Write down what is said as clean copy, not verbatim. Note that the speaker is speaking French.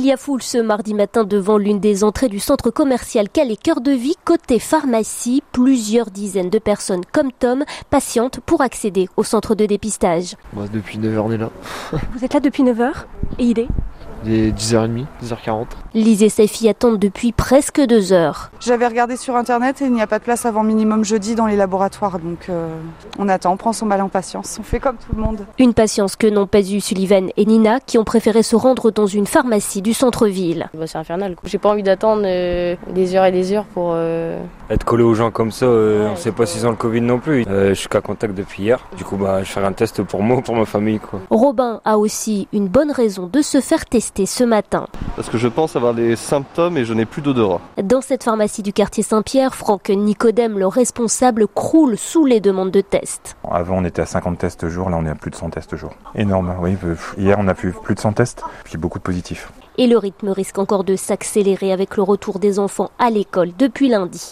y a foule ce mardi matin devant l'une des entrées du centre commercial Calais Cœur de Vie. Côté pharmacie, plusieurs dizaines de personnes comme Tom patientent pour accéder au centre de dépistage. Depuis 9h on est là. Vous êtes là depuis 9h et il est ? Il est 10h30, 10h40. Lise et sa fille attendent depuis presque 2 heures. J'avais regardé sur internet et il n'y a pas de place avant minimum jeudi dans les laboratoires. Donc on attend, on prend son mal en patience. On fait comme tout le monde. Une patience que n'ont pas eu Sullivan et Nina qui ont préféré se rendre dans une pharmacie du centre-ville. C'est infernal. J'ai pas envie d'attendre des heures et des heures pour... Être collé aux gens comme ça, on sait pas s'ils ont le Covid non plus. Je suis qu'à contact depuis hier. Du coup, je fais un test pour moi, pour ma famille, quoi. Robin a aussi une bonne raison de se faire tester ce matin. Parce que je pense avoir des symptômes et je n'ai plus d'odorat. Dans cette pharmacie du quartier Saint-Pierre, Franck Nicodème, le responsable, croule sous les demandes de tests. Avant, on était à 50 tests jour, là on est à plus de 100 tests jour. Énorme, oui. Hier, on a fait plus de 100 tests, puis beaucoup de positifs. Et le rythme risque encore de s'accélérer avec le retour des enfants à l'école depuis lundi.